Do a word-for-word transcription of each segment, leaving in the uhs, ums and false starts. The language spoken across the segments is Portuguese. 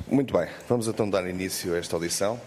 Muito bem, vamos então dar início a esta audição.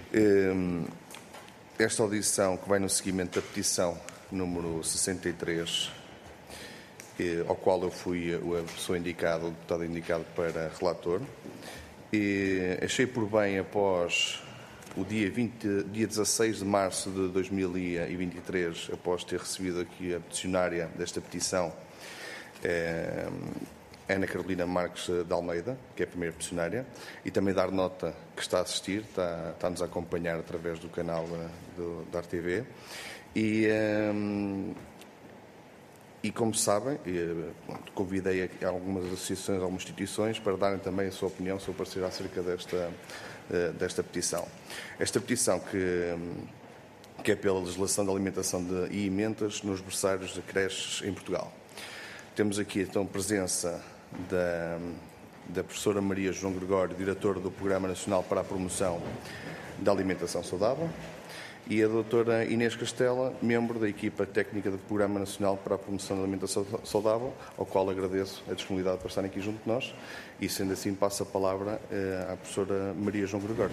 Esta audição que vai no seguimento da petição número sessenta e três, ao qual eu fui a pessoa indicada, o deputado indicado para relator. E achei por bem, após o dia, vinte, dia dezasseis de março de dois mil e vinte e três, após ter recebido aqui a peticionária desta petição, é, Ana Carolina Marques de Almeida, que é a primeira peticionária, e também dar nota que está a assistir, está, está-nos a acompanhar através do canal do, da R T V. E, um, e como sabem, convidei algumas associações, algumas instituições, para darem também a sua opinião, o seu parecer acerca desta, desta petição. Esta petição que, que é pela legislação de alimentação de, e emendas nos berçários de creches em Portugal. Temos aqui então a presença da, da professora Maria João Gregório, diretora do Programa Nacional para a Promoção da Alimentação Saudável, e a doutora Inês Castela, membro da equipa técnica do Programa Nacional para a Promoção da Alimentação Saudável, ao qual agradeço a disponibilidade para estarem aqui junto de nós, e sendo assim passo a palavra à professora Maria João Gregório.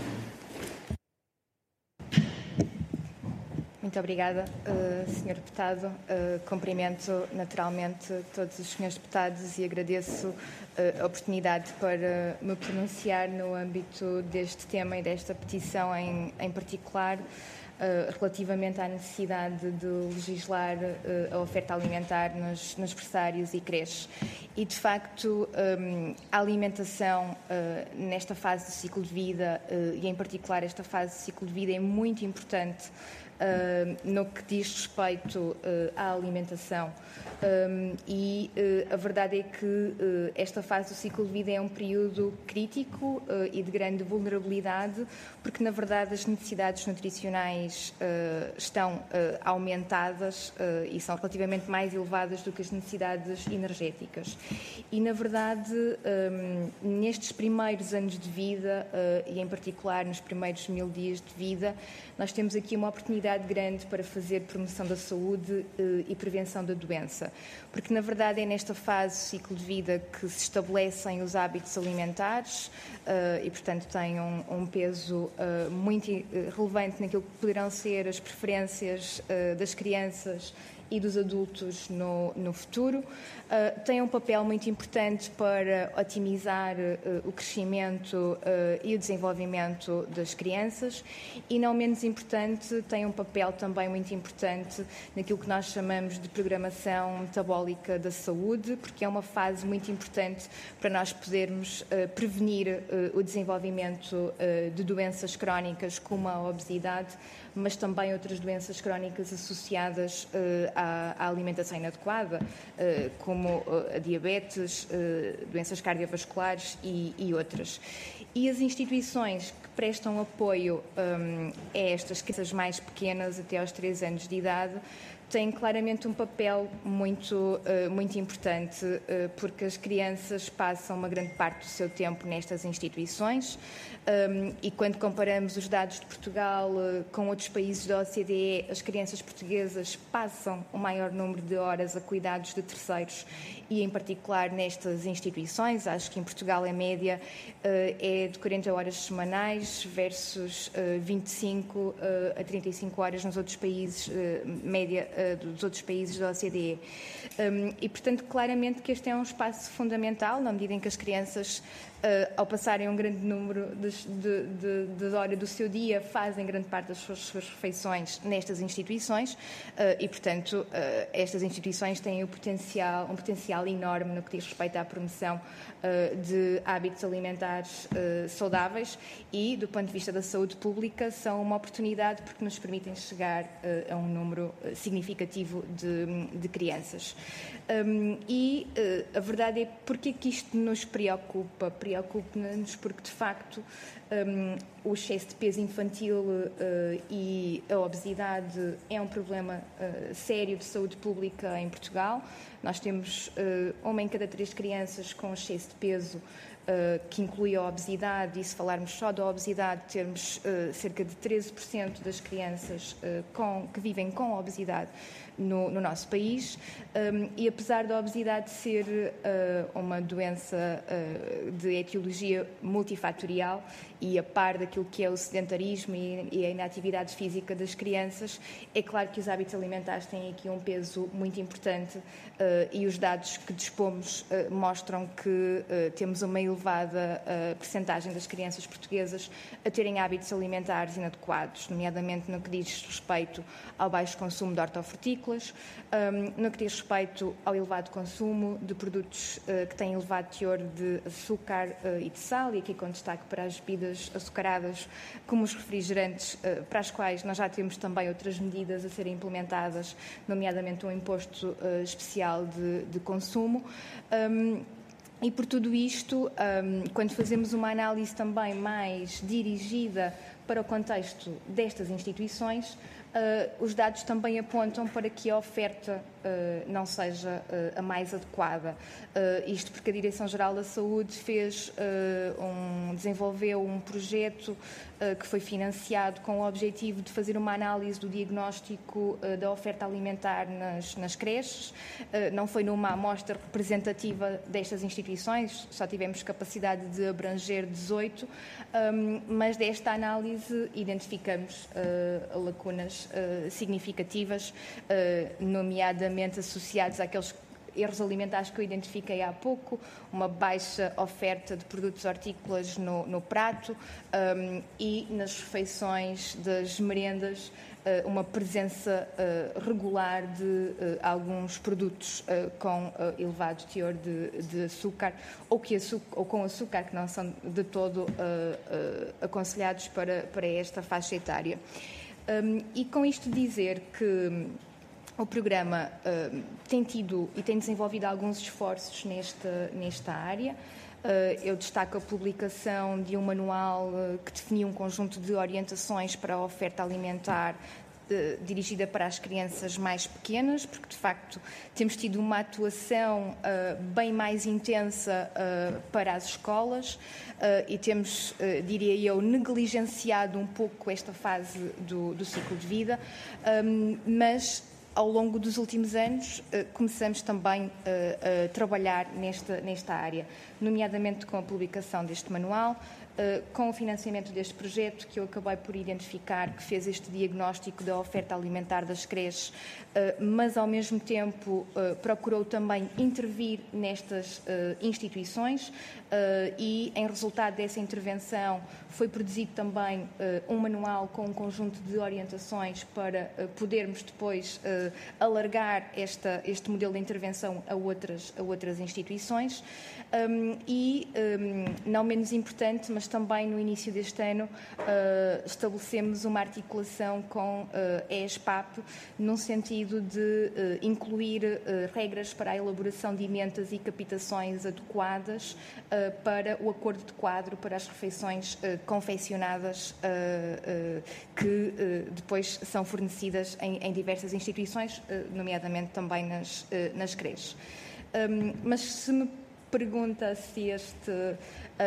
Muito obrigada, uh, senhor Deputado. Uh, cumprimento naturalmente todos os senhores deputados e agradeço uh, a oportunidade para me pronunciar no âmbito deste tema e desta petição em, em particular, uh, relativamente à necessidade de legislar uh, a oferta alimentar nos, nos berçários e creches. E, de facto, um, a alimentação uh, nesta fase do ciclo de vida uh, e, em particular, esta fase do ciclo de vida é muito importante Uh, no que diz respeito uh, à alimentação. Um, e uh, a verdade é que uh, esta fase do ciclo de vida é um período crítico uh, e de grande vulnerabilidade, porque, na verdade, as necessidades nutricionais uh, estão uh, aumentadas uh, e são relativamente mais elevadas do que as necessidades energéticas. E, na verdade, um, nestes primeiros anos de vida, uh, e em particular nos primeiros mil dias de vida, nós temos aqui uma oportunidade grande para fazer promoção da saúde uh, e prevenção da doença, porque na verdade é nesta fase do ciclo de vida que se estabelecem os hábitos alimentares uh, e, portanto, tem um, um peso uh, muito relevante naquilo que poderão ser as preferências uh, das crianças e dos adultos no, no futuro. Uh, tem um papel muito importante para otimizar uh, o crescimento uh, e o desenvolvimento das crianças e, não menos importante, tem um papel também muito importante naquilo que nós chamamos de programação metabólica da saúde, porque é uma fase muito importante para nós podermos uh, prevenir uh, o desenvolvimento uh, de doenças crónicas como a obesidade, mas também outras doenças crónicas associadas uh, à, à alimentação inadequada, uh, como uh, a diabetes, uh, doenças cardiovasculares e, e outras. E as instituições que prestam apoio um, a estas crianças mais pequenas, até aos três anos de idade, têm claramente um papel muito, uh, muito importante, uh, porque as crianças passam uma grande parte do seu tempo nestas instituições um, e quando comparamos os dados de Portugal uh, com outros países da O C D E, as crianças portuguesas passam o maior número de horas a cuidados de terceiros e, em particular, nestas instituições. Acho que em Portugal a média uh, é de quarenta horas semanais versus uh, vinte e cinco uh, a trinta e cinco horas nos outros países, uh, média dos outros países da O C D E. Um, e, portanto, claramente que este é um espaço fundamental, na medida em que as crianças, uh, ao passarem um grande número de, de, de, de horas do seu dia, fazem grande parte das suas, suas refeições nestas instituições uh, e, portanto, uh, estas instituições têm o potencial, um potencial enorme no que diz respeito à promoção uh, de hábitos alimentares uh, saudáveis e, do ponto de vista da saúde pública, são uma oportunidade porque nos permitem chegar uh, a um número uh, significativo de, de crianças. Um, e uh, a verdade é porque é que isto nos preocupa? Preocupa-nos porque, de facto, um, o excesso de peso infantil uh, e a obesidade é um problema uh, sério de saúde pública em Portugal. Nós temos uh, uma em cada três crianças com excesso de peso, Uh, que inclui a obesidade, e se falarmos só da obesidade, temos uh, cerca de treze por cento das crianças uh, com, que vivem com obesidade no, no nosso país, um, e apesar da obesidade ser uh, uma doença uh, de etiologia multifatorial e a par daquilo que é o sedentarismo e, e a inatividade física das crianças, é claro que os hábitos alimentares têm aqui um peso muito importante, uh, e os dados que dispomos uh, mostram que uh, temos uma elevada uh, percentagem das crianças portuguesas a terem hábitos alimentares inadequados, nomeadamente no que diz respeito ao baixo consumo de hortofrutícolas, um, no que diz respeito ao elevado consumo de produtos uh, que têm elevado teor de açúcar uh, e de sal, e aqui com destaque para as bebidas açucaradas, como os refrigerantes, uh, para as quais nós já temos também outras medidas a serem implementadas, nomeadamente um imposto uh, especial de, de consumo. Um, E por tudo isto, um, quando fazemos uma análise também mais dirigida para o contexto destas instituições, uh, os dados também apontam para que a oferta uh, não seja uh, a mais adequada. Uh, isto porque a Direção-Geral da Saúde fez, uh, um, desenvolveu um projeto uh, que foi financiado com o objetivo de fazer uma análise do diagnóstico uh, da oferta alimentar nas, nas creches. Uh, não foi numa amostra representativa destas instituições, só tivemos capacidade de abranger dezoito, um, mas desta análise identificamos uh, lacunas uh, significativas, uh, nomeadamente associados àqueles erros alimentares que eu identifiquei há pouco, uma baixa oferta de produtos hortícolas no, no prato, um, e nas refeições das merendas uh, uma presença uh, regular de uh, alguns produtos uh, com uh, elevado teor de, de açúcar, ou, que açúcar, ou com açúcar, que não são de todo uh, uh, aconselhados para, para esta faixa etária. Um, e com isto dizer que o programa uh, tem tido e tem desenvolvido alguns esforços nesta, nesta área. Uh, eu destaco a publicação de um manual uh, que definia um conjunto de orientações para a oferta alimentar uh, dirigida para as crianças mais pequenas, porque de facto temos tido uma atuação uh, bem mais intensa uh, para as escolas uh, e temos, uh, diria eu, negligenciado um pouco esta fase do, do ciclo de vida, um, mas ao longo dos últimos anos, começamos também a trabalhar nesta, nesta área, nomeadamente com a publicação deste manual, com o financiamento deste projeto que eu acabei por identificar, que fez este diagnóstico da oferta alimentar das creches, mas ao mesmo tempo procurou também intervir nestas instituições, e em resultado dessa intervenção foi produzido também um manual com um conjunto de orientações para podermos depois alargar esta, este modelo de intervenção a outras, a outras instituições. Um, e, um, não menos importante, mas também no início deste ano uh, estabelecemos uma articulação com uh, a ESPAP, num sentido de uh, incluir uh, regras para a elaboração de emendas e captações adequadas uh, para o acordo de quadro para as refeições uh, confeccionadas, uh, uh, que uh, depois são fornecidas em, em diversas instituições, uh, nomeadamente também nas, uh, nas creches. Um, mas se me pergunta se, este, uh,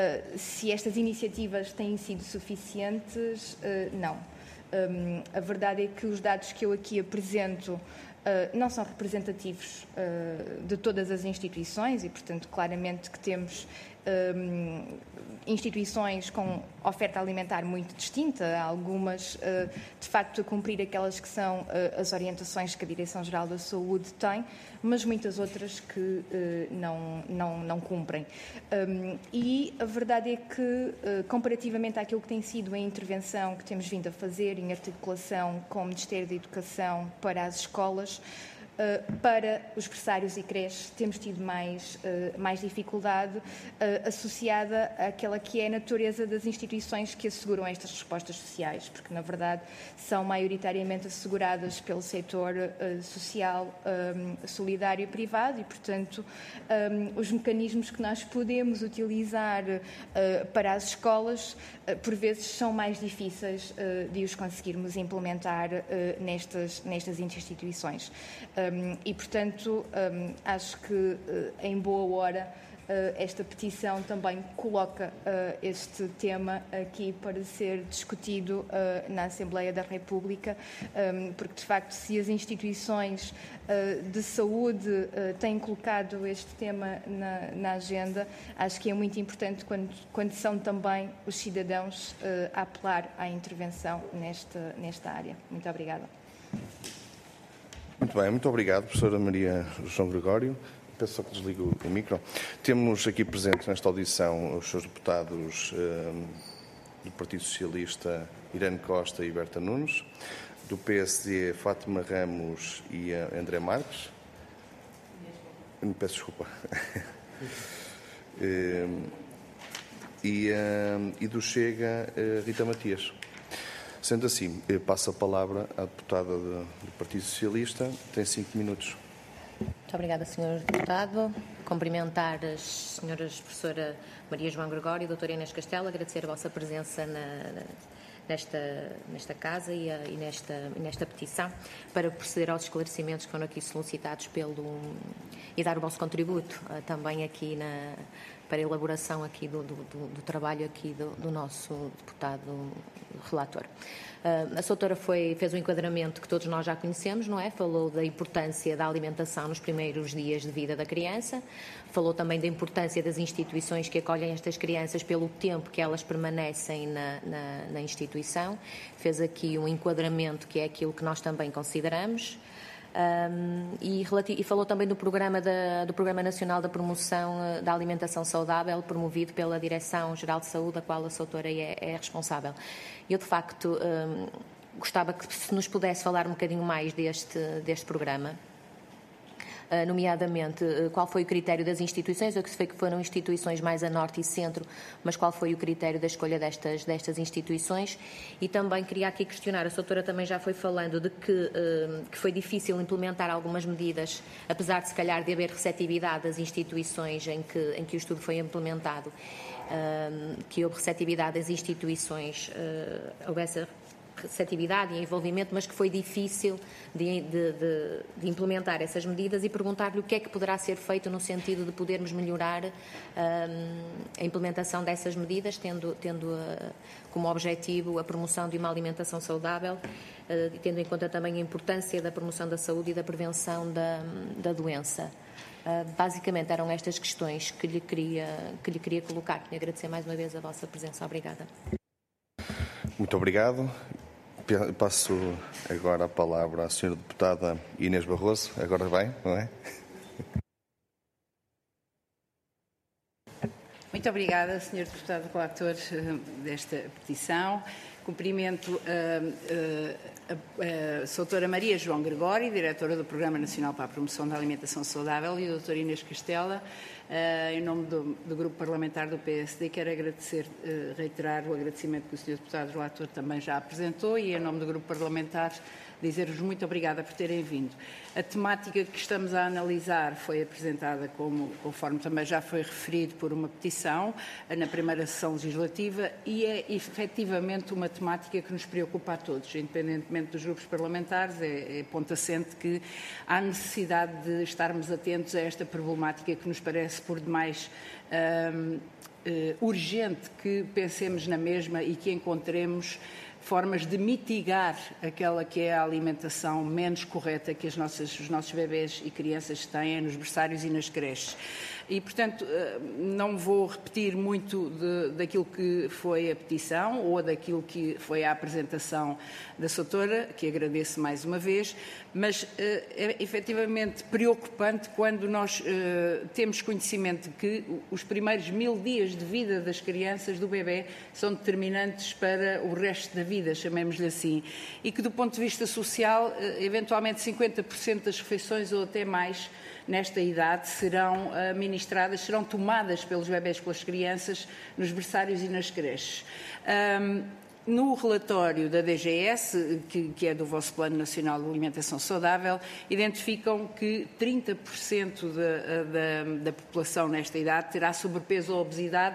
se estas iniciativas têm sido suficientes, uh, não. Um, a verdade é que os dados que eu aqui apresento uh, não são representativos uh, de todas as instituições e, portanto, claramente que temos um, instituições com oferta alimentar muito distinta, algumas uh, de facto a cumprir aquelas que são uh, as orientações que a Direção-Geral da Saúde tem, mas muitas outras que uh, não, não, não cumprem. Um, e a verdade é que, uh, comparativamente àquilo que tem sido a intervenção que temos vindo a fazer em articulação com o Ministério da Educação para as escolas, Uh, para os berçários e creches temos tido mais, uh, mais dificuldade uh, associada àquela que é a natureza das instituições que asseguram estas respostas sociais, porque na verdade são maioritariamente asseguradas pelo setor uh, social, um, solidário e privado e, portanto, um, os mecanismos que nós podemos utilizar uh, para as escolas uh, por vezes são mais difíceis uh, de os conseguirmos implementar uh, nestas, nestas instituições. Um, e, portanto, um, acho que uh, em boa hora esta petição também coloca este tema aqui para ser discutido na Assembleia da República, porque de facto se as instituições de saúde têm colocado este tema na, na agenda, acho que é muito importante quando, quando são também os cidadãos a apelar à intervenção nesta, nesta área. Muito obrigada. Muito bem, muito obrigado, professora Maria João Gregório. Peço só que desligue o, o micro. Temos aqui presentes nesta audição os senhores deputados eh, do Partido Socialista, Irene Costa e Berta Nunes, do P S D, Fátima Ramos e uh, André Marques. Me peço desculpa. uh, e, uh, e do Chega, uh, Rita Matias. Sendo assim, passo a palavra à deputada do, do Partido Socialista. Tem cinco minutos. Muito obrigada, senhor Deputado. Cumprimentar as senhoras professora Maria João Gregório e doutora Inês Castelo, agradecer a vossa presença na, nesta, nesta casa e, a, e, nesta, e nesta petição para proceder aos esclarecimentos que foram aqui solicitados pelo, e dar o vosso contributo uh, também aqui na, para a elaboração aqui do, do, do, do trabalho aqui do, do nosso deputado relator. Uh, a doutora foi, fez um enquadramento que todos nós já conhecemos, não é? Falou da importância da alimentação nos primeiros dias de vida da criança, falou também da importância das instituições que acolhem estas crianças pelo tempo que elas permanecem na, na, na instituição, fez aqui um enquadramento que é aquilo que nós também consideramos. Um, e, e falou também do programa, da, do programa Nacional da Promoção da Alimentação Saudável, promovido pela Direção-Geral de Saúde, da qual a doutora é, é responsável. Eu, de facto, um, gostava que se nos pudesse falar um bocadinho mais deste, deste programa, uh, nomeadamente uh, qual foi o critério das instituições. Eu que sei que foram instituições mais a norte e centro, mas qual foi o critério da escolha destas, destas instituições. E também queria aqui questionar, a doutora também já foi falando de que, uh, que foi difícil implementar algumas medidas, apesar de se calhar de haver receptividade das instituições em que, em que o estudo foi implementado, uh, que houve receptividade das instituições, uh, houve essa receptividade e envolvimento, mas que foi difícil de, de, de, de implementar essas medidas, e perguntar-lhe o que é que poderá ser feito no sentido de podermos melhorar um, a implementação dessas medidas, tendo, tendo uh, como objetivo a promoção de uma alimentação saudável, uh, e tendo em conta também a importância da promoção da saúde e da prevenção da, da doença. Uh, basicamente eram estas questões que lhe queria, que lhe queria colocar. Queria agradecer mais uma vez a vossa presença. Obrigada. Muito obrigado. Passo agora a palavra à senhora deputada Inês Barroso. Agora vai, não é? Muito obrigada, senhor deputado relator desta petição. Cumprimento a, a, a, a doutora Maria João Gregório, diretora do Programa Nacional para a Promoção da Alimentação Saudável, e a doutora Inês Castela, uh, em nome do, do Grupo Parlamentar do P S D. Quero agradecer, uh, reiterar o agradecimento que o senhor deputado relator também já apresentou, e em nome do Grupo Parlamentar dizer-vos muito obrigada por terem vindo. A temática que estamos a analisar foi apresentada, como, conforme também já foi referido, por uma petição na primeira sessão legislativa, e é efetivamente uma temática que nos preocupa a todos, independentemente dos grupos parlamentares. É, é ponto assente que há necessidade de estarmos atentos a esta problemática que nos parece por demais hum, uh, urgente que pensemos na mesma e que encontremos formas de mitigar aquela que é a alimentação menos correta que as nossas, os nossos bebés e crianças têm nos berçários e nas creches. E, portanto, não vou repetir muito de, daquilo que foi a petição ou daquilo que foi a apresentação da doutora, que agradeço mais uma vez, mas é efetivamente preocupante quando nós uh, temos conhecimento de que os primeiros mil dias de vida das crianças, do bebê, são determinantes para o resto da vida, chamemos-lhe assim, e que do ponto de vista social, uh, eventualmente cinquenta por cento das refeições ou até mais nesta idade serão administradas, serão tomadas pelos bebés, pelas crianças, nos berçários e nas creches. Um, No relatório da D G S, que, que é do vosso Plano Nacional de Alimentação Saudável, identificam que trinta por cento da, da, da população nesta idade terá sobrepeso ou obesidade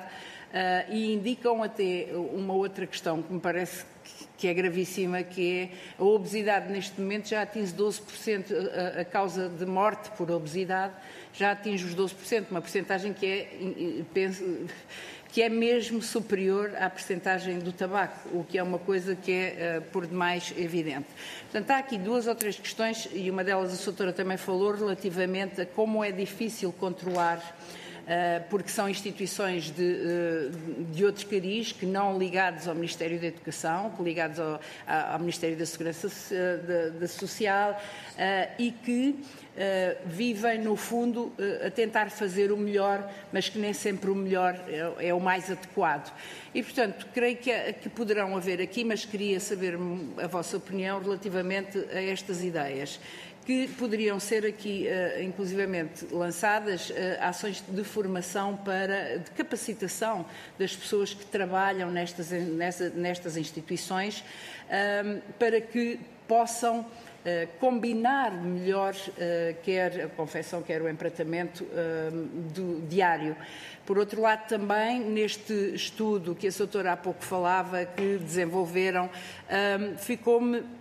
e indicam até uma outra questão que me parece que é gravíssima, que é a obesidade neste momento já atinge doze por cento, a, a causa de morte por obesidade já atinge os doze por cento, uma percentagem que é, penso, que é mesmo superior à percentagem do tabaco, o que é uma coisa que é uh, por demais evidente. Portanto, há aqui duas ou três questões, e uma delas a doutora também falou, relativamente a como é difícil controlar, uh, porque são instituições de, uh, de outros cariz, que não ligados ao Ministério da Educação, que ligados ao, ao Ministério da Segurança uh, da, da Social, uh, e que Uh, vivem, no fundo, uh, a tentar fazer o melhor, mas que nem sempre o melhor é, é o mais adequado. E, portanto, creio que, que poderão haver aqui, mas queria saber a vossa opinião relativamente a estas ideias, que poderiam ser aqui, uh, inclusivamente, lançadas uh, ações de formação, para, de capacitação das pessoas que trabalham nestas, nesta, nestas instituições, um, para que possam Uh, combinar melhor uh, quer a confecção, quer o empratamento uh, do diário. Por outro lado, também, neste estudo que a doutora há pouco falava, que desenvolveram, uh, ficou-me uh,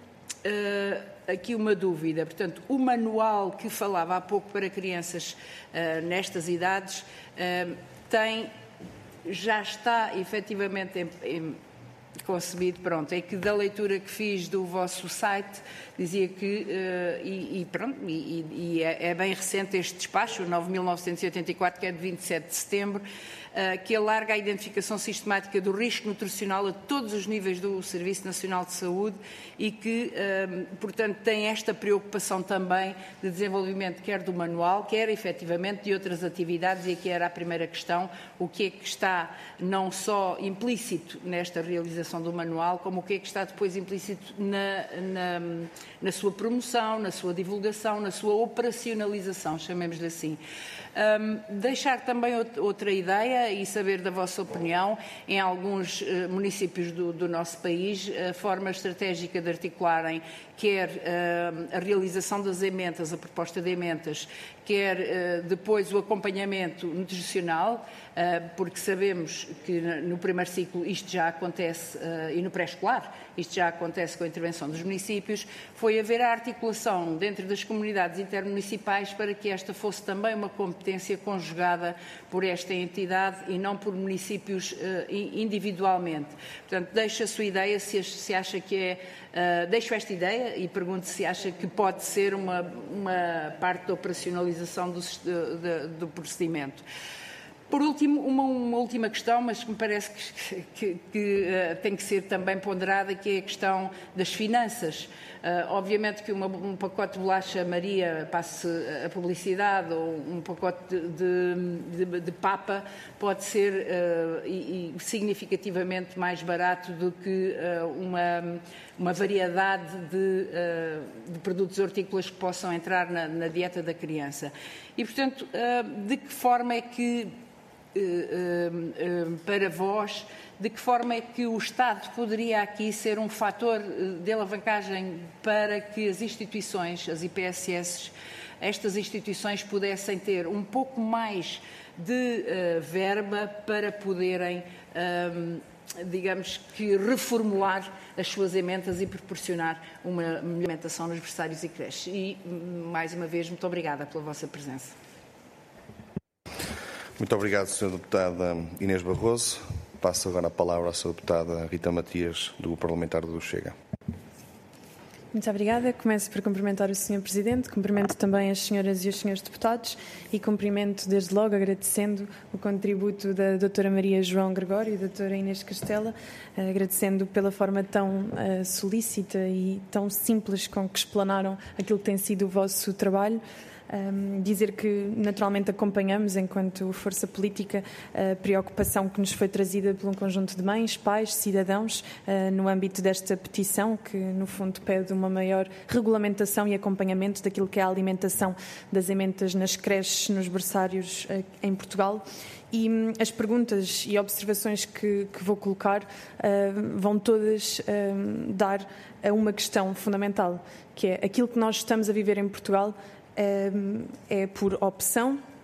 aqui uma dúvida. Portanto, o manual que falava há pouco para crianças uh, nestas idades uh, tem, já está efetivamente em, em concebido, pronto, é que da leitura que fiz do vosso site dizia que, uh, e, e pronto, e, e é, é bem recente este despacho, o nove mil novecentos e oitenta e quatro, que é de vinte e sete de setembro, uh, que alarga a identificação sistemática do risco nutricional a todos os níveis do Serviço Nacional de Saúde e que, uh, portanto, tem esta preocupação também de desenvolvimento quer do manual, quer efetivamente de outras atividades, e aqui era a primeira questão, o que é que está não só implícito nesta realização do manual, como o que é que está depois implícito na, na, na sua promoção, na sua divulgação, na sua operacionalização, chamemos-lhe assim. Um, deixar também outra ideia e saber da vossa opinião, em alguns uh, municípios do, do nosso país, a forma estratégica de articularem quer uh, a realização das ementas, a proposta de ementas, quer uh, depois o acompanhamento nutricional, uh, porque sabemos que no primeiro ciclo isto já acontece, uh, e no pré-escolar, isto já acontece com a intervenção dos municípios, foi haver a articulação dentro das comunidades intermunicipais para que esta fosse também uma competência conjugada por esta entidade e não por municípios uh, individualmente. Portanto, deixo a sua ideia, se, se acha que é, uh, deixo esta ideia e pergunto se acha que pode ser uma, uma parte da operacionalização do, do, do procedimento. Por último, uma, uma última questão, mas que me parece que, que, que uh, tem que ser também ponderada, que é a questão das finanças. Uh, obviamente que uma, um pacote de bolacha Maria, passe a publicidade, ou um pacote de, de, de papa pode ser uh, e, e significativamente mais barato do que uh, uma, uma variedade de, uh, de produtos hortícolas que possam entrar na, na dieta da criança. E, portanto, uh, de que forma é que para vós, de que forma é que o Estado poderia aqui ser um fator de alavancagem para que as instituições, as I P S S, estas instituições pudessem ter um pouco mais de uh, verba para poderem, um, digamos que, reformular as suas ementas e proporcionar uma melhor alimentação nos berçários e creches. E, mais uma vez, muito obrigada pela vossa presença. Muito obrigado, senhora Deputada Inês Barroso. Passo agora a palavra à senhora Deputada Rita Matias, do Grupo Parlamentar do Chega. Muito obrigada. Começo por cumprimentar o senhor Presidente, cumprimento também as senhoras e os senhores deputados e cumprimento desde logo agradecendo o contributo da doutora Maria João Gregório e da doutora Inês Castela, agradecendo pela forma tão uh, solícita e tão simples com que explanaram aquilo que tem sido o vosso trabalho. Um, dizer que naturalmente acompanhamos, enquanto força política, a preocupação que nos foi trazida por um conjunto de mães, pais, cidadãos, uh, no âmbito desta petição, que no fundo pede uma maior regulamentação e acompanhamento daquilo que é a alimentação das ementas nas creches, nos berçários uh, em Portugal. E hum, as perguntas e observações que, que vou colocar uh, vão todas uh, dar a uma questão fundamental, que é aquilo que nós estamos a viver em Portugal é por opção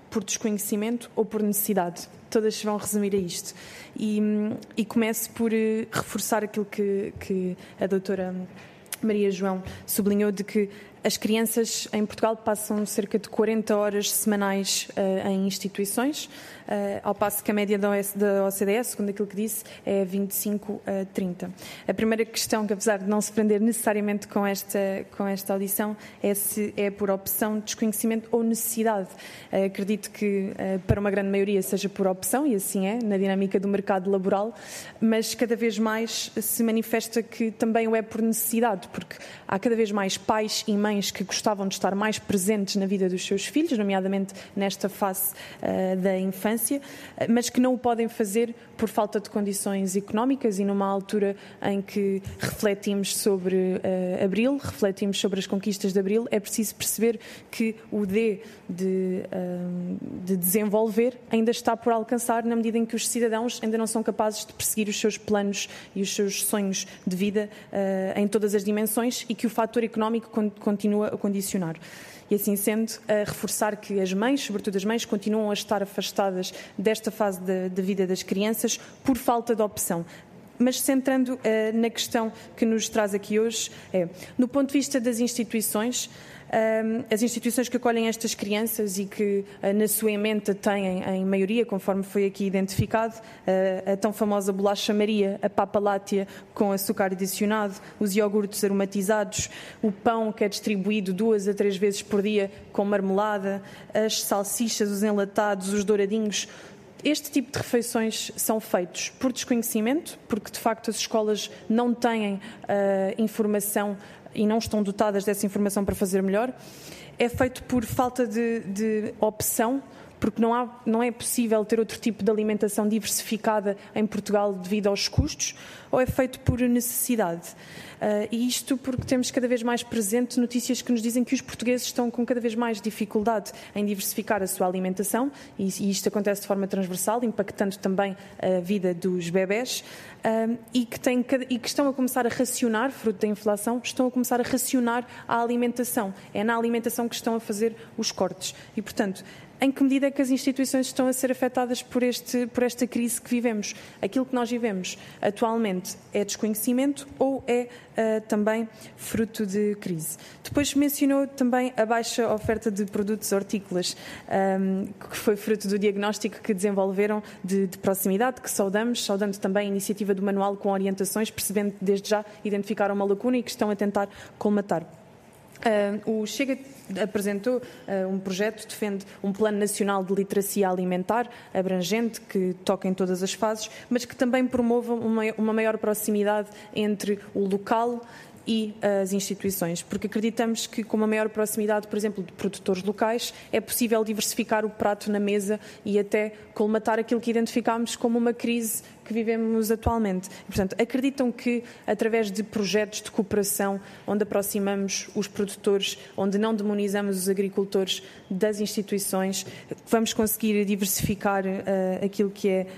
por desconhecimento ou por necessidade. Todas se vão resumir a isto. E, e começo por uh, reforçar aquilo que, que a doutora Maria João sublinhou, de que as crianças em Portugal passam cerca de quarenta horas semanais uh, em instituições, uh, ao passo que a média da O C D E, segundo aquilo que disse, é vinte e cinco a trinta. A primeira questão, que apesar de não se prender necessariamente com esta, com esta audição, é se é por opção, desconhecimento ou necessidade. Uh, acredito que uh, para uma grande maioria seja por opção, e assim é, na dinâmica do mercado laboral, mas cada vez mais se manifesta que também o é por necessidade, porque há cada vez mais pais e mães que gostavam de estar mais presentes na vida dos seus filhos, nomeadamente nesta fase uh, da infância, mas que não o podem fazer por falta de condições económicas, e numa altura em que refletimos sobre uh, Abril, refletimos sobre as conquistas de Abril, é preciso perceber que o D de, uh, de desenvolver ainda está por alcançar, na medida em que os cidadãos ainda não são capazes de perseguir os seus planos e os seus sonhos de vida uh, em todas as dimensões, e que o fator económico continua a condicionar. E assim sendo, a reforçar que as mães, sobretudo as mães, continuam a estar afastadas desta fase da vida das crianças por falta de opção. Mas centrando uh, na questão que nos traz aqui hoje, é, no ponto de vista das instituições, uh, as instituições que acolhem estas crianças e que uh, na sua ementa têm, em maioria, conforme foi aqui identificado, uh, a tão famosa bolacha Maria, a papa láctea com açúcar adicionado, os iogurtes aromatizados, o pão que é distribuído duas a três vezes por dia com marmelada, as salsichas, os enlatados, os douradinhos. Este tipo de refeições são feitos por desconhecimento, porque de facto as escolas não têm uh, informação e não estão dotadas dessa informação para fazer melhor. É feito por falta de, de opção, porque não, há, não é possível ter outro tipo de alimentação diversificada em Portugal devido aos custos, ou é feito por necessidade. Uh, e isto porque temos cada vez mais presente notícias que nos dizem que os portugueses estão com cada vez mais dificuldade em diversificar a sua alimentação, e, e isto acontece de forma transversal, impactando também a vida dos bebés, uh, e, que têm, e que estão a começar a racionar, fruto da inflação, estão a começar a racionar a alimentação. É na alimentação que estão a fazer os cortes. E, portanto, em que medida é que as instituições estão a ser afetadas por, este, por esta crise que vivemos? Aquilo que nós vivemos atualmente é desconhecimento ou é uh, também fruto de crise? Depois mencionou também a baixa oferta de produtos hortícolas, um, que foi fruto do diagnóstico que desenvolveram de, de proximidade, que saudamos, saudando também a iniciativa do manual com orientações, percebendo que desde já identificaram uma lacuna e que estão a tentar colmatar. Uh, o Chega apresentou uh, um projeto, defende um plano nacional de literacia alimentar abrangente, que toca em todas as fases, mas que também promova uma, uma maior proximidade entre o local e as instituições, porque acreditamos que com uma maior proximidade, por exemplo, de produtores locais, é possível diversificar o prato na mesa e até colmatar aquilo que identificámos como uma crise que vivemos atualmente. E, portanto, acreditam que, através de projetos de cooperação, onde aproximamos os produtores, onde não demonizamos os agricultores das instituições, vamos conseguir diversificar uh, aquilo que é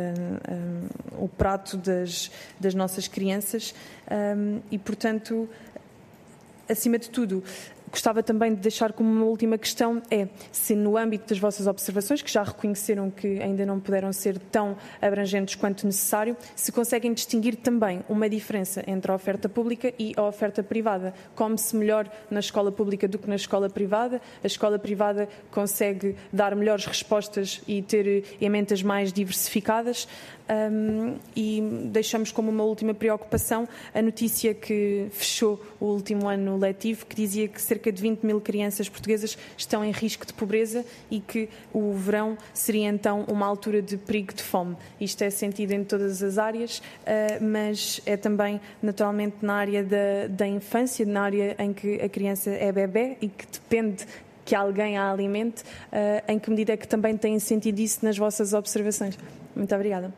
uh, uh, o prato das, das nossas crianças um, e, portanto, acima de tudo, gostava também de deixar como uma última questão é se no âmbito das vossas observações, que já reconheceram que ainda não puderam ser tão abrangentes quanto necessário, se conseguem distinguir também uma diferença entre a oferta pública e a oferta privada. Come-se melhor na escola pública do que na escola privada, a escola privada consegue dar melhores respostas e ter emendas mais diversificadas. Um, e deixamos como uma última preocupação a notícia que fechou o último ano letivo, que dizia que cerca de vinte mil crianças portuguesas estão em risco de pobreza e que o verão seria então uma altura de perigo de fome. Isto é sentido em todas as áreas, uh, mas é também naturalmente na área da, da infância, na área em que a criança é bebé e que depende que alguém a alimente. Uh, em que medida é que também têm sentido isso nas vossas observações? Muito obrigada.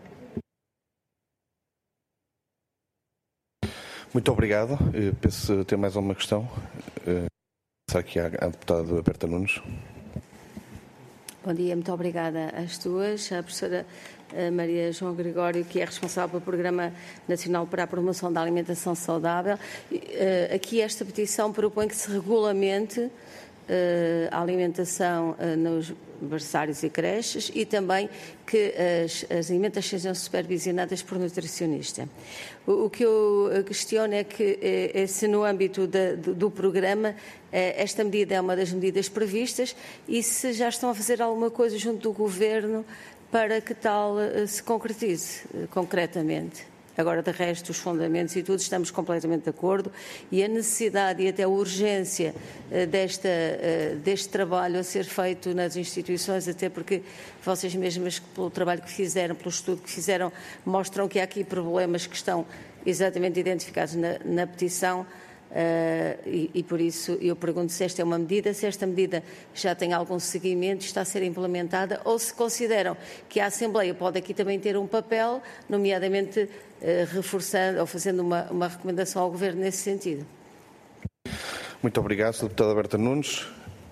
Muito obrigado. Eu penso ter mais alguma questão. Passar aqui à, à deputada Berta Nunes. Bom dia, muito obrigada às duas. A professora Maria João Gregório, que é responsável pelo Programa Nacional para a Promoção da Alimentação Saudável. Aqui esta petição propõe que se regulamente a alimentação nos berçários e creches e também que as, as alimentas sejam supervisionadas por nutricionista. O, o que eu questiono é que é, se no âmbito da, do, do programa é, esta medida é uma das medidas previstas e se já estão a fazer alguma coisa junto do Governo para que tal se concretize concretamente. Agora, de resto, os fundamentos e tudo, estamos completamente de acordo e a necessidade e até a urgência desta, deste trabalho a ser feito nas instituições, até porque vocês mesmas, pelo trabalho que fizeram, pelo estudo que fizeram, mostram que há aqui problemas que estão exatamente identificados na, na petição. Uh, e, e por isso eu pergunto se esta é uma medida, se esta medida já tem algum seguimento, está a ser implementada ou se consideram que a Assembleia pode aqui também ter um papel, nomeadamente uh, reforçando ou fazendo uma, uma recomendação ao Governo nesse sentido. Muito obrigado, senhora Deputada Berta Nunes.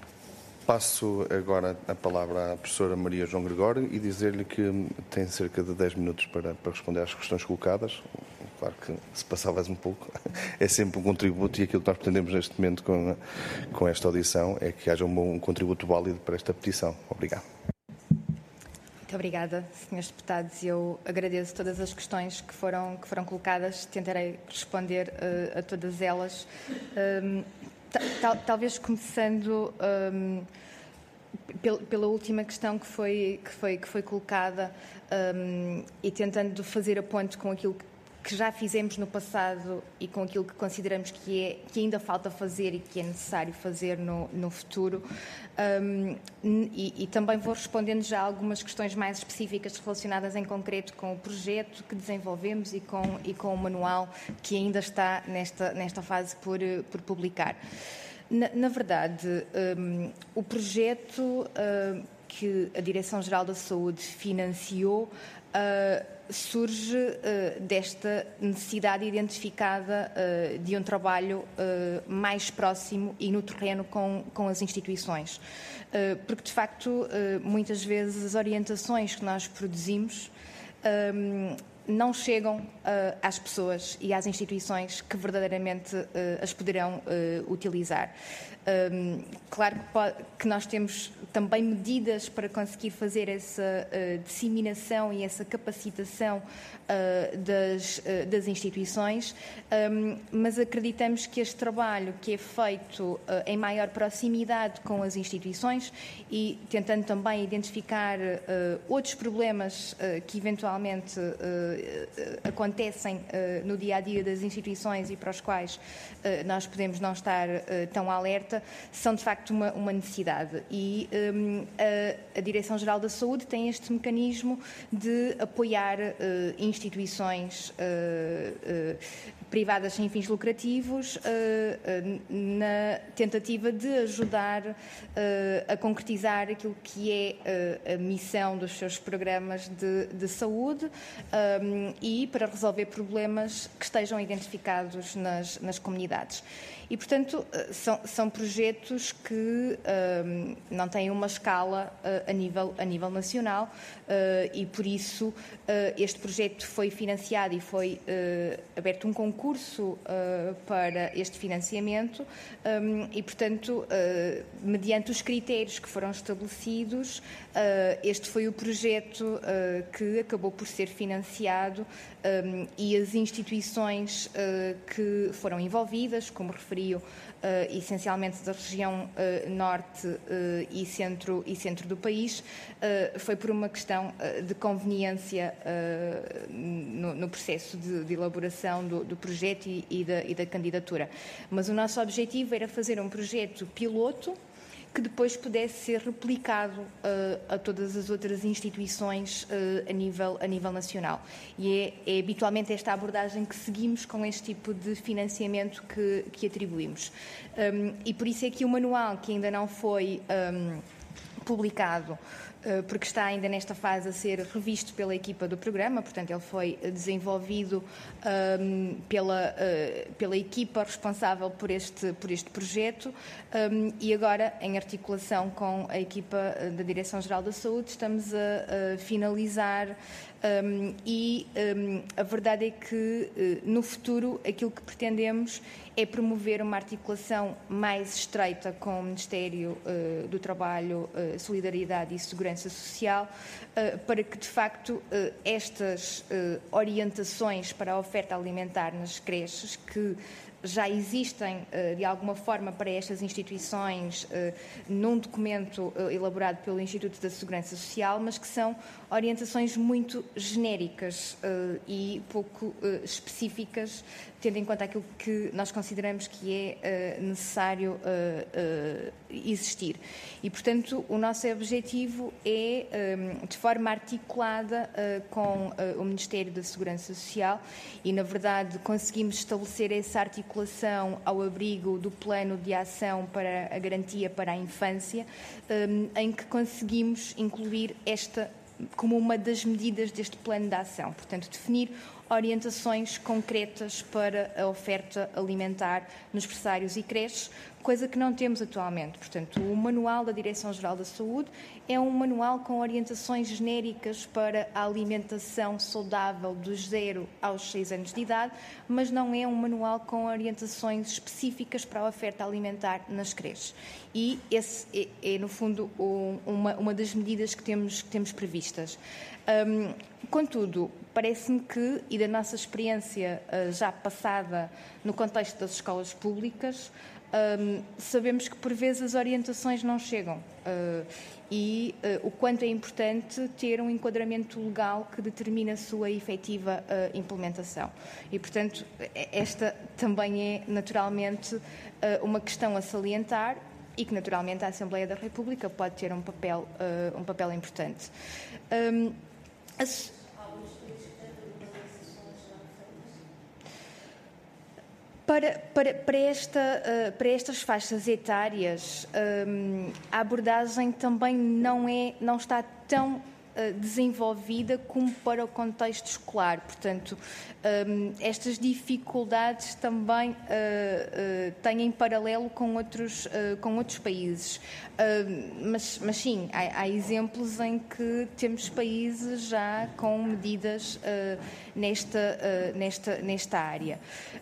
Passo agora a palavra à professora Maria João Gregório e dizer-lhe que tem cerca de dez minutos para, para responder às questões colocadas. Claro que se passavas um pouco, é sempre um contributo e aquilo que nós pretendemos neste momento com, com esta audição é que haja um, um contributo válido para esta petição. Obrigado. Muito obrigada, senhores deputados. Eu agradeço todas as questões que foram, que foram colocadas, tentarei responder uh, a todas elas. Um, tal, talvez começando um, pel, pela última questão que foi, que foi, que foi colocada um, e tentando fazer a ponte com aquilo que que já fizemos no passado e com aquilo que consideramos que, é, que ainda falta fazer e que é necessário fazer no, no futuro. Um, e, e também vou respondendo já a algumas questões mais específicas relacionadas em concreto com o projeto que desenvolvemos e com, e com o manual que ainda está nesta, nesta fase por, por publicar. Na, na verdade, um, o projeto uh, que a Direção-Geral da Saúde financiou uh, surge uh, desta necessidade identificada uh, de um trabalho uh, mais próximo e no terreno com, com as instituições. Uh, porque, de facto, uh, muitas vezes as orientações que nós produzimos um, não chegam uh, às pessoas e às instituições que verdadeiramente uh, as poderão uh, utilizar. Um, claro que, pode, que nós temos também medidas para conseguir fazer essa uh, disseminação e essa capacitação uh, das, uh, das instituições, um, mas acreditamos que este trabalho que é feito uh, em maior proximidade com as instituições e tentando também identificar uh, outros problemas uh, que eventualmente uh, acontecem uh, no dia-a-dia das instituições e para os quais uh, nós podemos não estar uh, tão alerta, são de facto uma, uma necessidade e um, a, a Direção-Geral da Saúde tem este mecanismo de apoiar uh, instituições uh, uh, privadas sem fins lucrativos uh, uh, na tentativa de ajudar uh, a concretizar aquilo que é uh, a missão dos seus programas de, de saúde um, e para resolver problemas que estejam identificados nas, nas comunidades. E, portanto, são, são projetos que um, não têm uma escala uh, a, nível, a nível nacional uh, e, por isso, uh, este projeto foi financiado e foi uh, aberto um concurso uh, para este financiamento um, e, portanto, uh, mediante os critérios que foram estabelecidos, uh, este foi o projeto uh, que acabou por ser financiado um, e as instituições uh, que foram envolvidas, como referiu, Uh, essencialmente da região uh, norte uh, e, centro, e centro do país, uh, foi por uma questão uh, de conveniência uh, no, no processo de, de elaboração do, do projeto e, e, da, e da candidatura. Mas o nosso objetivo era fazer um projeto piloto que depois pudesse ser replicado uh, a todas as outras instituições uh, a, nível, a nível nacional. E é, é habitualmente esta abordagem que seguimos com este tipo de financiamento que, que atribuímos. Um, e por isso é que o manual, que ainda não foi um, publicado, porque está ainda nesta fase a ser revisto pela equipa do programa, portanto ele foi desenvolvido um, pela, uh, pela equipa responsável por este, por este projeto um, e agora, em articulação com a equipa da Direção-Geral da Saúde, estamos a, a finalizar um, e um, a verdade é que uh, no futuro aquilo que pretendemos é promover uma articulação mais estreita com o Ministério uh, do Trabalho, uh, Solidariedade e Segurança Social, uh, para que, de facto, uh, estas uh, orientações para a oferta alimentar nas creches, que já existem, uh, de alguma forma, para estas instituições, uh, num documento uh, elaborado pelo Instituto da Segurança Social, mas que são orientações muito genéricas uh, e pouco uh, específicas, tendo em conta aquilo que nós consideramos que é uh, necessário uh, uh, existir. E, portanto, o nosso objetivo é, um, de forma articulada uh, com uh, o Ministério da Segurança Social e, na verdade, conseguimos estabelecer essa articulação ao abrigo do Plano de Ação para a Garantia para a Infância, um, em que conseguimos incluir esta como uma das medidas deste plano de ação. Portanto, definir orientações concretas para a oferta alimentar nos berçários e creches, coisa que não temos atualmente. Portanto, o manual da Direção-Geral da Saúde é um manual com orientações genéricas para a alimentação saudável dos zero aos seis anos de idade, mas não é um manual com orientações específicas para a oferta alimentar nas creches. E esse é, é no fundo, um, uma, uma das medidas que temos, que temos previstas. Um, contudo, parece-me que, e da nossa experiência uh, já passada no contexto das escolas públicas, um, sabemos que por vezes as orientações não chegam uh, e uh, o quanto é importante ter um enquadramento legal que determine a sua efetiva uh, implementação. E, portanto, esta também é naturalmente uh, uma questão a salientar e que naturalmente a Assembleia da República pode ter um papel, uh, um papel importante. Um, as... Para, para, para, esta, uh, para estas faixas etárias, um, a abordagem também não, é, não está tão uh, desenvolvida como para o contexto escolar. Portanto, um, estas dificuldades também uh, uh, têm em paralelo com outros, uh, com outros países. Uh, mas, mas sim, há, há exemplos em que temos países já com medidas uh, nesta, uh, nesta, nesta área.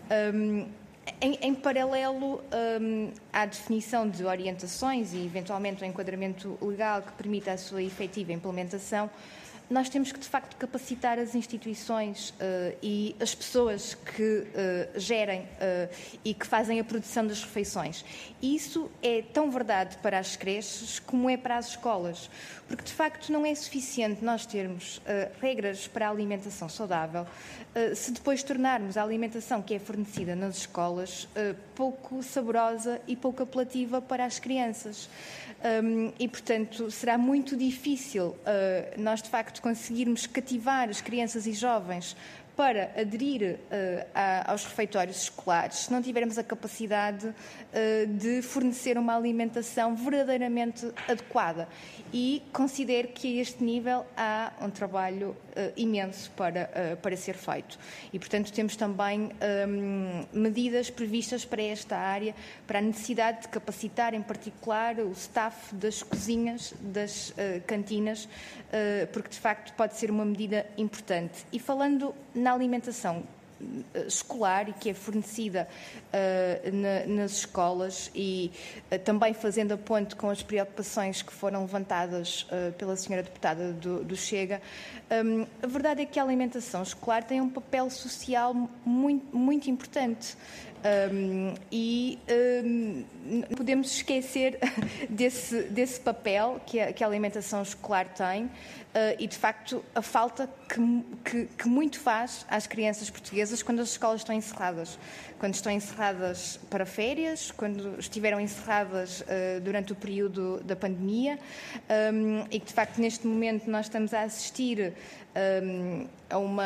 Um, Em, em paralelo um, à definição de orientações e, eventualmente, o enquadramento legal que permita a sua efetiva implementação, nós temos que, de facto, capacitar as instituições uh, e as pessoas que uh, gerem uh, e que fazem a produção das refeições. E isso é tão verdade para as creches como é para as escolas, porque, de facto, não é suficiente nós termos uh, regras para a alimentação saudável uh, se depois tornarmos a alimentação que é fornecida nas escolas uh, pouco saborosa e pouco apelativa para as crianças. Um, e, portanto, será muito difícil uh, nós, de facto, conseguirmos cativar as crianças e jovens para aderir uh, a, aos refeitórios escolares se não tivermos a capacidade uh, de fornecer uma alimentação verdadeiramente adequada. E considero que a este nível há um trabalho uh, imenso para, uh, para ser feito. E, portanto, temos também um, medidas previstas para esta área, para a necessidade de capacitar, em particular, o staff das cozinhas, das uh, cantinas, uh, porque, de facto, pode ser uma medida importante. E falando na alimentação escolar e que é fornecida uh, na, nas escolas e uh, também fazendo a ponte com as preocupações que foram levantadas uh, pela senhora deputada do, do Chega, um, a verdade é que a alimentação escolar tem um papel social muito, muito importante. Um, e um, não podemos esquecer desse, desse papel que a, que a alimentação escolar tem uh, e, de facto, a falta que, que, que muito faz às crianças portuguesas quando as escolas estão encerradas. Quando estão encerradas para férias, quando estiveram encerradas uh, durante o período da pandemia um, e que, de facto, neste momento nós estamos a assistir um, a uma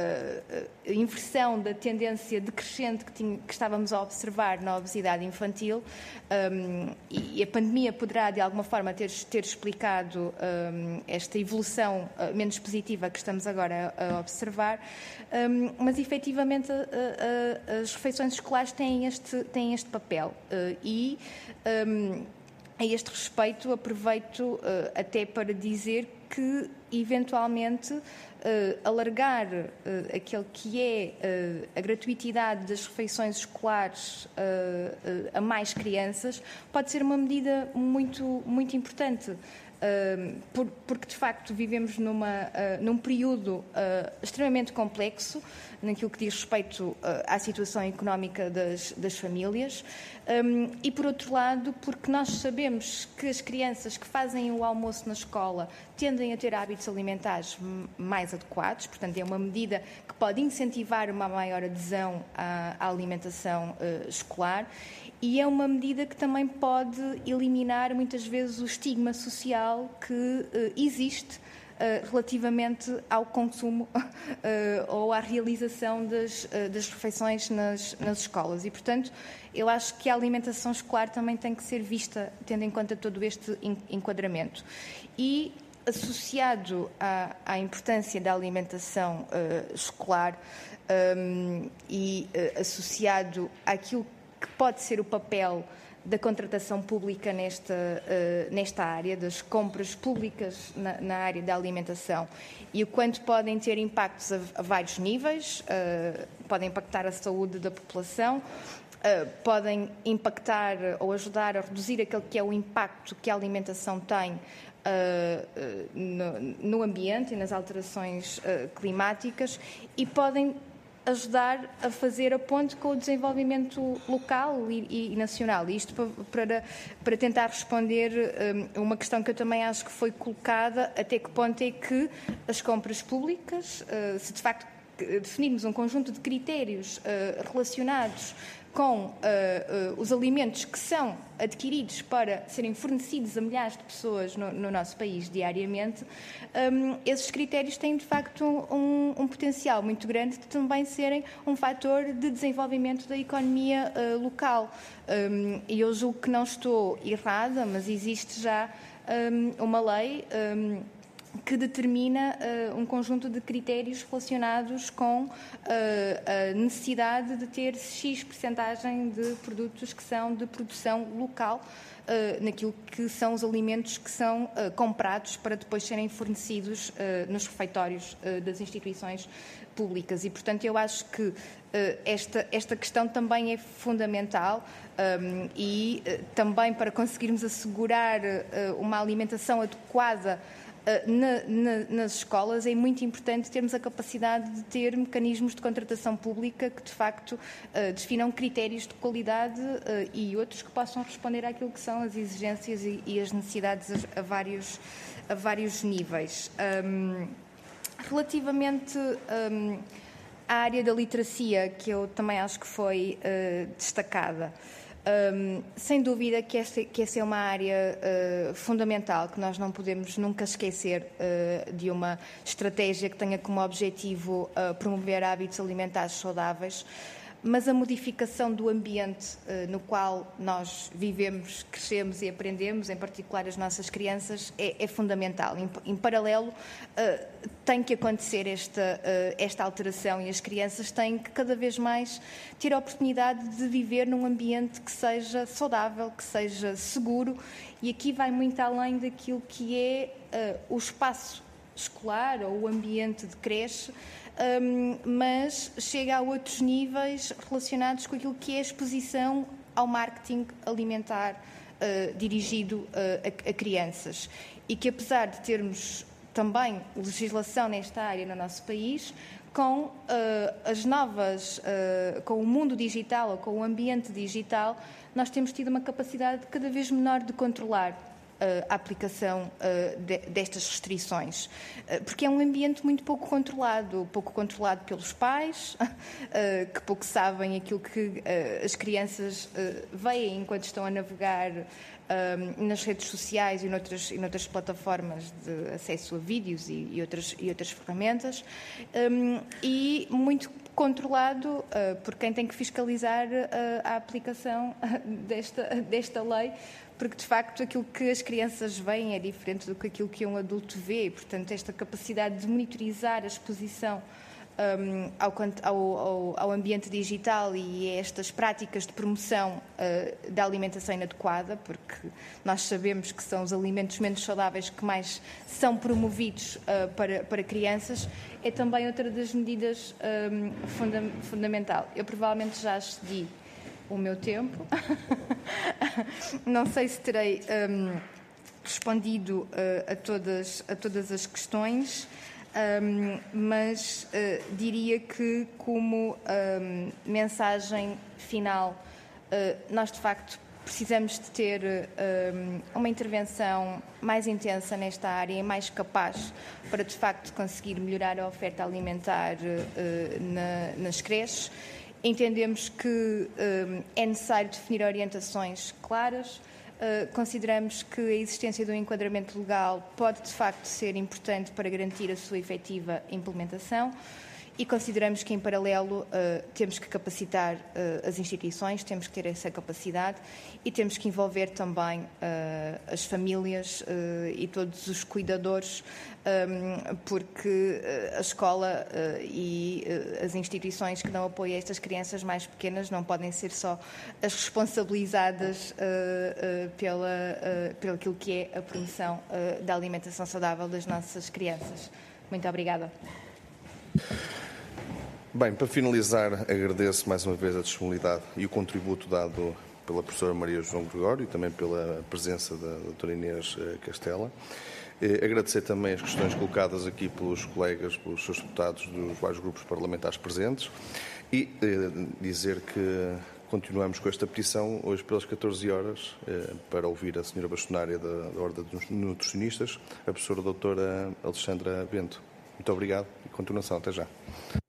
uh, inversão da tendência decrescente que, tinha, que estávamos a observar na obesidade infantil, um, e a pandemia poderá, de alguma forma, ter, ter explicado um, esta evolução uh, menos positiva que estamos agora a, a observar, um, mas, efetivamente, a, a, as refeições escolares têm este, têm este papel uh, e... Um, A este respeito, aproveito uh, até para dizer que, eventualmente, uh, alargar uh, aquele que é uh, a gratuitidade das refeições escolares uh, uh, a mais crianças pode ser uma medida muito, muito importante. Uh, por, porque, de facto, vivemos numa, uh, num período uh, extremamente complexo naquilo que diz respeito uh, à situação económica das, das famílias um, e, por outro lado, porque nós sabemos que as crianças que fazem o almoço na escola tendem a ter hábitos alimentares mais adequados, portanto, é uma medida que pode incentivar uma maior adesão à, à alimentação uh, escolar. E é uma medida que também pode eliminar, muitas vezes, o estigma social que uh, existe uh, relativamente ao consumo uh, ou à realização das, uh, das refeições nas, nas escolas. E, portanto, eu acho que a alimentação escolar também tem que ser vista, tendo em conta todo este enquadramento. E, associado à, à importância da alimentação uh, escolar um, e uh, associado àquilo que pode ser o papel da contratação pública nesta, uh, nesta área, das compras públicas na, na área da alimentação, e o quanto podem ter impactos a, a vários níveis, uh, podem impactar a saúde da população, uh, podem impactar ou ajudar a reduzir aquele que é o impacto que a alimentação tem uh, uh, no, no ambiente e nas alterações uh, climáticas, e podem ajudar a fazer a ponte com o desenvolvimento local e, e nacional. Isto para, para tentar responder um, uma questão que eu também acho que foi colocada, até que ponto é que as compras públicas, uh, se de facto definirmos um conjunto de critérios uh, relacionados com uh, uh, os alimentos que são adquiridos para serem fornecidos a milhares de pessoas no, no nosso país diariamente, um, esses critérios têm, de facto, um, um potencial muito grande de também serem um fator de desenvolvimento da economia uh, local. Um, e eu julgo que não estou errada, mas existe já um, uma lei um, que determina uh, um conjunto de critérios relacionados com uh, a necessidade de ter X percentagem de produtos que são de produção local, uh, naquilo que são os alimentos que são uh, comprados para depois serem fornecidos uh, nos refeitórios uh, das instituições públicas. E, portanto, eu acho que uh, esta, esta questão também é fundamental um, e uh, também para conseguirmos assegurar uh, uma alimentação adequada Na, na, nas escolas, é muito importante termos a capacidade de ter mecanismos de contratação pública que, de facto, uh, definam critérios de qualidade uh, e outros que possam responder àquilo que são as exigências e, e as necessidades a, a, vários, a vários níveis. Um, relativamente um, à área da literacia, que eu também acho que foi uh, destacada, Um, sem dúvida que essa, que essa é uma área uh, fundamental, que nós não podemos nunca esquecer uh, de uma estratégia que tenha como objetivo uh, promover hábitos alimentares saudáveis, mas a modificação do ambiente uh, no qual nós vivemos, crescemos e aprendemos, em particular as nossas crianças, é, é fundamental. Em, em paralelo, uh, tem que acontecer esta, uh, esta alteração, e as crianças têm que cada vez mais ter a oportunidade de viver num ambiente que seja saudável, que seja seguro, e aqui vai muito além daquilo que é uh, o espaço escolar ou o ambiente de creche, Um, mas chega a outros níveis relacionados com aquilo que é a exposição ao marketing alimentar uh, dirigido uh, a, a crianças. E que, apesar de termos também legislação nesta área no nosso país, com uh, as novas, uh, com o mundo digital ou com o ambiente digital, nós temos tido uma capacidade cada vez menor de controlar a aplicação uh, de, destas restrições, uh, porque é um ambiente muito pouco controlado, pouco controlado pelos pais, uh, que pouco sabem aquilo que uh, as crianças uh, veem enquanto estão a navegar um, nas redes sociais e noutras, e noutras plataformas de acesso a vídeos e, e, outras, e outras ferramentas, um, e muito controlado uh, por quem tem que fiscalizar uh, a aplicação desta, desta lei, porque de facto aquilo que as crianças veem é diferente do que aquilo que um adulto vê, e, portanto, esta capacidade de monitorizar a exposição um, ao, ao, ao ambiente digital e a estas práticas de promoção uh, da alimentação inadequada, porque nós sabemos que são os alimentos menos saudáveis que mais são promovidos uh, para, para crianças, é também outra das medidas um, funda fundamental. Eu provavelmente já excedi o meu tempo. Não sei se terei um, respondido uh, a, todas, a todas as questões, um, mas uh, diria que, como um, mensagem final, uh, nós de facto precisamos de ter um, uma intervenção mais intensa nesta área e mais capaz para de facto conseguir melhorar a oferta alimentar uh, na, nas creches. Entendemos que um, é necessário definir orientações claras, uh, consideramos que a existência de um enquadramento legal pode, de facto, ser importante para garantir a sua efetiva implementação e consideramos que, em paralelo, uh, temos que capacitar uh, as instituições, temos que ter essa capacidade e temos que envolver também uh, as famílias uh, e todos os cuidadores, um, porque a escola uh, e uh, as instituições que dão apoio a estas crianças mais pequenas não podem ser só as responsabilizadas uh, uh, pela, uh, pelo aquilo que é a promoção uh, da alimentação saudável das nossas crianças. Muito obrigada. Bem, para finalizar, agradeço mais uma vez a disponibilidade e o contributo dado pela professora Maria João Gregório e também pela presença da doutora Inês Castela. Agradecer também as questões colocadas aqui pelos colegas, pelos seus deputados dos vários grupos parlamentares presentes e dizer que continuamos com esta petição hoje pelas catorze horas para ouvir a senhora bastonária da, da Ordem dos Nutricionistas, a professora doutora Alexandra Bento. Muito obrigado e continuação. Até já.